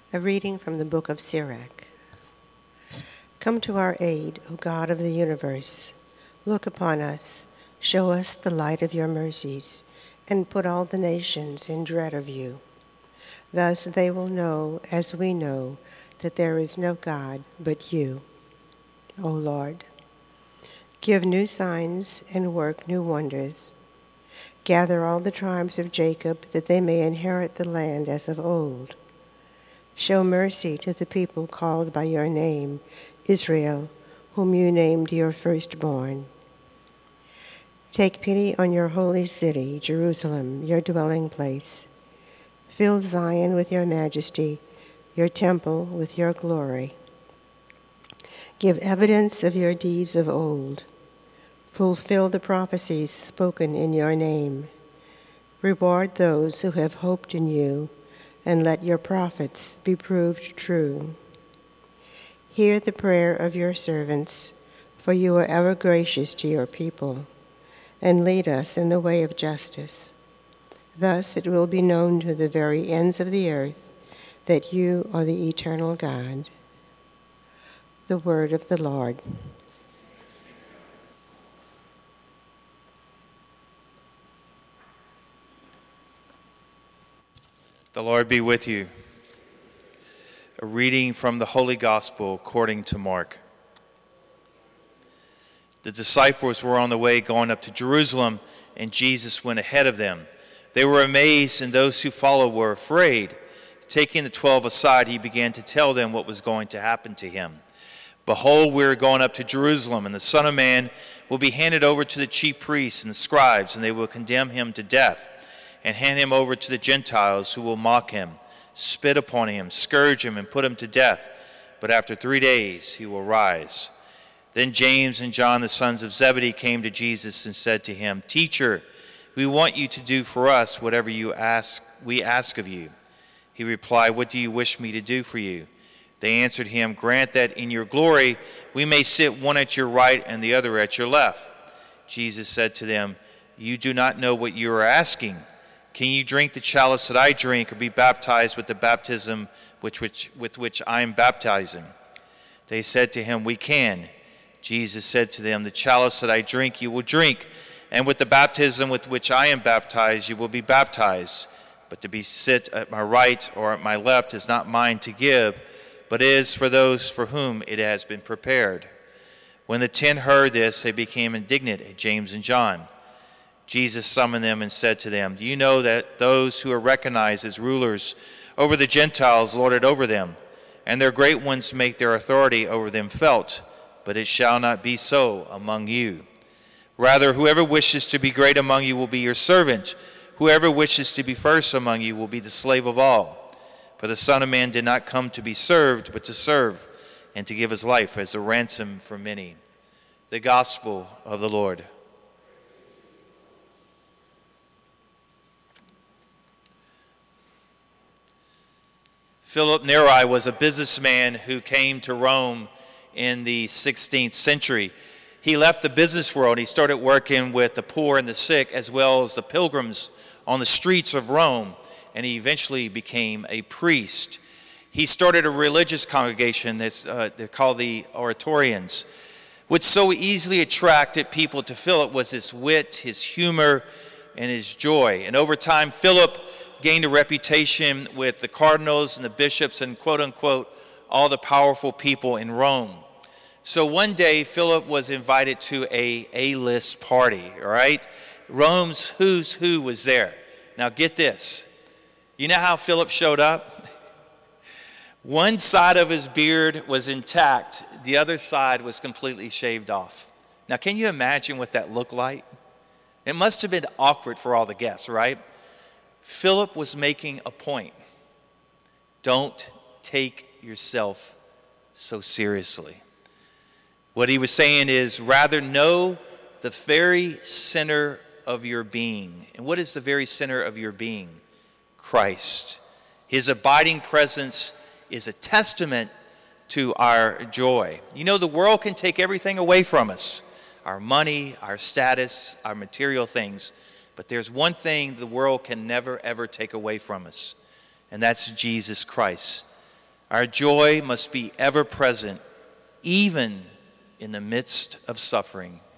A reading from the book of Sirach. Come to our aid, O God of the universe. Look upon us, show us the light of your mercies, and put all the nations in dread of you. Thus they will know, as we know, that there is no God but you, O Lord. Give new signs and work new wonders. Gather all the tribes of Jacob, that they may inherit the land as of old. Show mercy to the people called by your name, Israel, whom you named your firstborn. Take pity on your holy city, Jerusalem, your dwelling place. Fill Zion with your majesty, your temple with your glory. Give evidence of your deeds of old. Fulfill the prophecies spoken in your name. Reward those who have hoped in you, and let your prophets be proved true. Hear the prayer of your servants, for you are ever gracious to your people, and lead us in the way of justice. Thus it will be known to the very ends of the earth that you are the eternal God. The word of the Lord. The Lord be with you. A reading from the Holy Gospel according to Mark. The disciples were on the way going up to Jerusalem, and Jesus went ahead of them. They were amazed, and those who followed were afraid. Taking the 12 aside, he began to tell them what was going to happen to him. Behold, we are going up to Jerusalem, and the Son of Man will be handed over to the chief priests and the scribes, and they will condemn him to death and hand him over to the Gentiles, who will mock him, spit upon him, scourge him, and put him to death. But after 3 days he will rise. Then James and John, the sons of Zebedee, came to Jesus and said to him, Teacher, we want you to do for us whatever we ask of you. He replied, What do you wish me to do for you? They answered him, Grant that in your glory we may sit one at your right and the other at your left. Jesus said to them, You do not know what you are asking. Can you drink the chalice that I drink, or be baptized with the baptism with which I am baptizing? They said to him, We can. Jesus said to them, The chalice that I drink you will drink, and with the baptism with which I am baptized you will be baptized. But to be sit at my right or at my left is not mine to give, but is for those for whom it has been prepared. When the 10 heard this, they became indignant at James and John. Jesus summoned them and said to them, Do you know that those who are recognized as rulers over the Gentiles lord it over them, and their great ones make their authority over them felt? But it shall not be so among you. Rather, whoever wishes to be great among you will be your servant. Whoever wishes to be first among you will be the slave of all. For the Son of Man did not come to be served, but to serve, and to give his life as a ransom for many. The Gospel of the Lord. Philip Neri was a businessman who came to Rome in the 16th century. He left the business world. He started working with the poor and the sick, as well as the pilgrims on the streets of Rome, and he eventually became a priest. He started a religious congregation they're called the Oratorians. What so easily attracted people to Philip was his wit, his humor, and his joy. And over time, Philip gained a reputation with the cardinals and the bishops and quote-unquote all the powerful people in Rome. So one day, Philip was invited to a A-list party, all right? Rome's who's who was there. Now get this. You know how Philip showed up? One side of his beard was intact. The other side was completely shaved off. Now can you imagine what that looked like? It must have been awkward for all the guests, right? Philip was making a point. Don't take yourself so seriously. What he was saying is, rather know the very center of your being. And what is the very center of your being? Christ. His abiding presence is a testament to our joy. You know, the world can take everything away from us. Our money, our status, our material things. But there's one thing the world can never, ever take away from us, and that's Jesus Christ. Our joy must be ever present, even in the midst of suffering.